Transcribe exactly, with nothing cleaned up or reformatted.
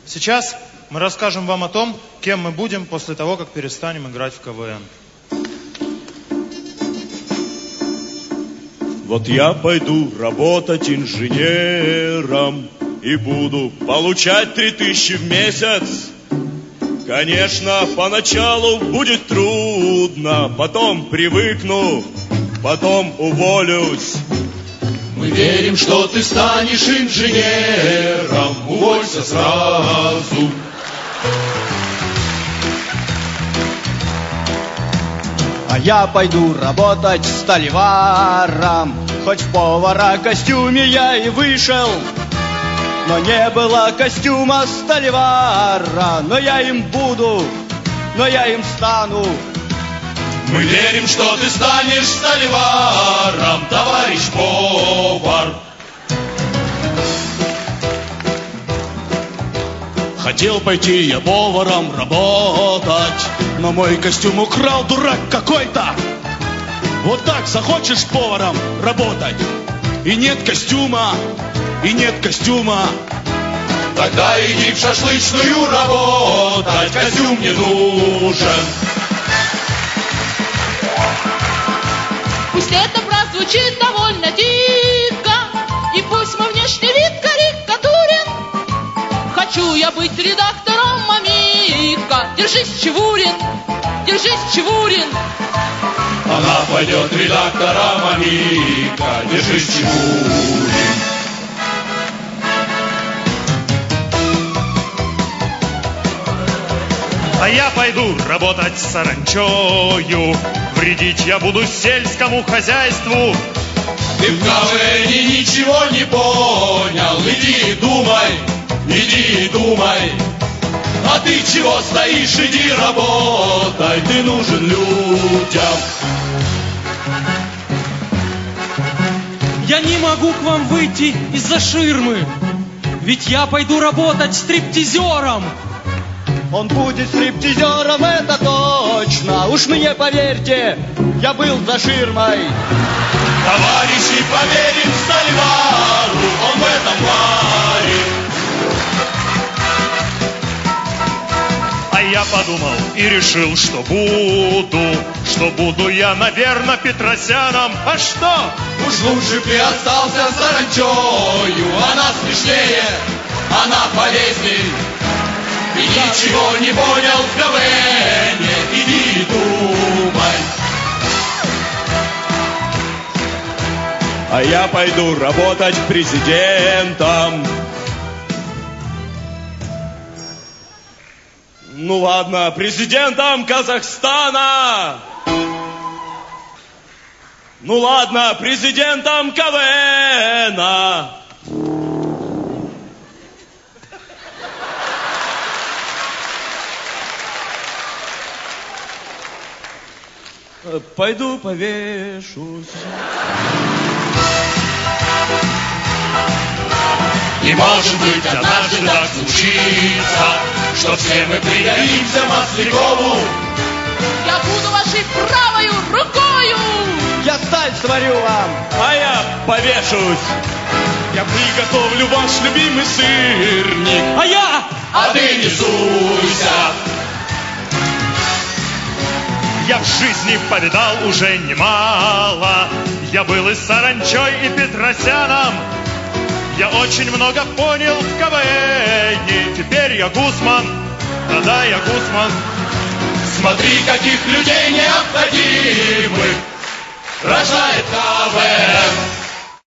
Сейчас мы расскажем вам о том, кем мы будем после того, как перестанем играть в ка вэ эн. Вот я пойду работать инженером и буду получать три тысячи в месяц. Конечно, поначалу будет трудно, потом привыкну, потом уволюсь. Мы верим, что ты станешь инженером, уволься сразу. А я пойду работать столеваром, хоть в повара костюме я и вышел. Но не было костюма столевара, но я им буду, но я им стану. Мы верим, что ты станешь столеваром, товарищ повар. Хотел пойти я поваром работать, но мой костюм украл дурак какой-то. Вот так захочешь поваром работать, и нет костюма, и нет костюма. Тогда иди в шашлычную работать, костюм не нужен. Пусть это прозвучит довольно дико, и пусть мой внешний вид карикатурен. Хочу я быть редактором Мамика. Держись, Чевурин, держись, Чевурин. Она пойдет редактором Мамика. Держись, Чевурин. А я пойду работать саранчою, вредить я буду сельскому хозяйству. Ты в ка вэ эне ничего не понял, иди и думай, иди и думай. А ты чего стоишь, иди работай, ты нужен людям. Я не могу к вам выйти из-за ширмы, ведь я пойду работать стриптизером. Он будет стриптизером, это точно. Уж мне поверьте, я был за ширмой. Товарищи, поверим столевару, он в этом варит. А я подумал и решил, что буду, что буду я, наверное, Петросяном. А что? Уж лучше бы остался саранчою, она смешнее, она полезней. И ничего не понял в ка вэ эне, иди и думай. А я пойду работать президентом. Ну ладно, президентом Казахстана. Ну ладно, президентом ка вэ эна. Пойду повешусь. Не может быть, однажды так случится, что все мы пригодимся Маслякову. Я буду вашей правою рукою. Я сталь сварю вам, а я повешусь. Я приготовлю ваш любимый сырник, а я... А ты не суйся. Я в жизни повидал уже немало. Я был и саранчой, и Петросяном. Я очень много понял в ка вэ эне. Теперь я Гусман, да-да, я Гусман. Смотри, каких людей необходимых рождает ка вэ эн.